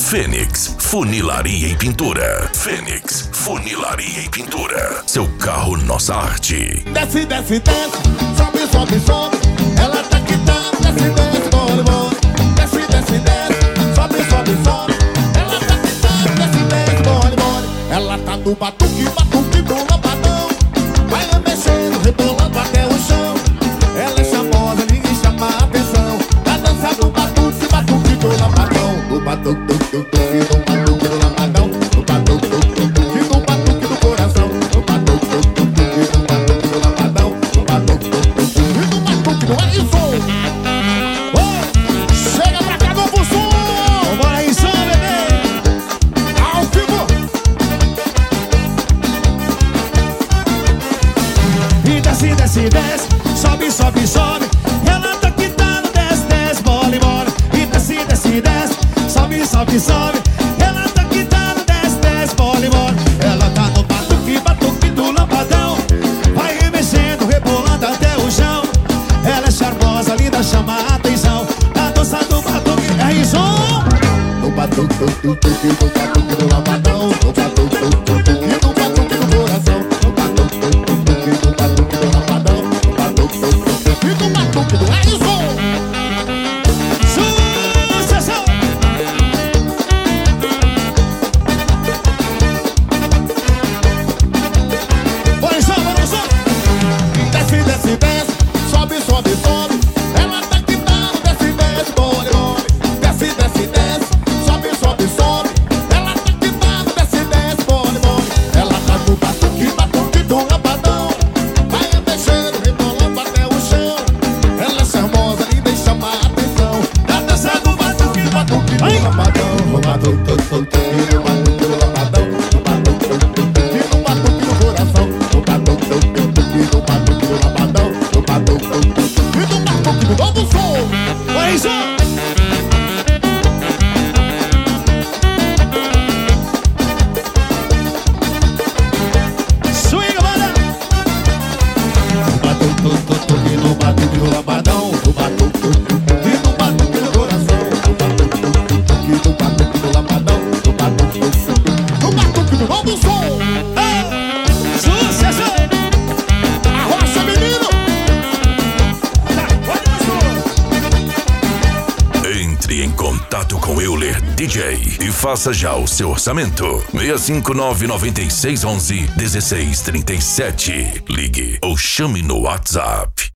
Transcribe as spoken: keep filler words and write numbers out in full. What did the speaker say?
Fênix Funilaria e Pintura. Fênix Funilaria e Pintura. Seu carro, nossa arte. Desce, desce, desce, sobe, sobe, sobe. Ela tá quitando, desce, desce, bora, bora. Desce, desce, desce, sobe, sobe, sobe. Ela tá quitando, desce, desce, bora, bora. Ela tá no batuque, batuque do lambadão. Vai mexendo, rebolando até o chão. Ela é charmosa, ninguém chama a atenção. Tá dançando batuque, batuque do lambadão. O batuque, do batuque, do batuque do lambadão. O batuque, do batuque, do batuque do coração. O batuque, do batuque, do batuque do lambadão. O batuque, do batuque, do batuque do é isso. Oh, chega pra cá, novo som. Bora aí, som, bebê. Ao vivo. E desce, desce, desce, sobe, sobe, sobe. Ela tá quitando, desce, desce, bola e bola. E desce, desce, desce, sobe, sobe, sobe. Ela tá quitando, desce, desce, bola e bola. Ela tá no batuque, batuque do lambadão. Vai mexendo, rebolando até o chão. Ela é charmosa, linda, chama a atenção. A dança do batuque é isso. No batuque, do batuque, do batuque do lambadão. No batuque, do batuque, do batuque do coração. No batuque, do batuque, do batuque do lambadão. No batuque, do batuque, do batuque do é isso. Sucesso! Bora, som, bora, som. Desce, desce, desce, sobe, sobe, sobe. Ela tá quitando, desce, desce, bora, bora. Desce, desce, desce, sobe, sobe, sobe. Ela tá quitando, desce, desce, bora, bora. Ela tá no batuque, batuque do lambadão. Vai mexendo, rebolando até o chão. Ela é charmosa, linda e chama a atenção. Tá dançando batuque, batuque do lambadão. O batuque, do batuque, do batuque do lambadão. O batuque, do batuque, do batuque do coração. O batuque, do batuque, do batuque do lambadão. O batuque, do batuque, do batuque do novo som. Bora aí, som. Swing, bora. O batuque, do batuque, do batuque do lambadão. O batuque, do batuque, do batuque do coração. O batuque, do batuque, do batuque do lambadão. O batuque, do batuque, do batuque do novo som. Ah, sucesso! Arrocha, menino! Tá, pode mais um. Entre em contato com Euler D J e faça já o seu orçamento. seis cinco nove, nove seis um um, um seis três sete. Ligue ou chame no WhatsApp.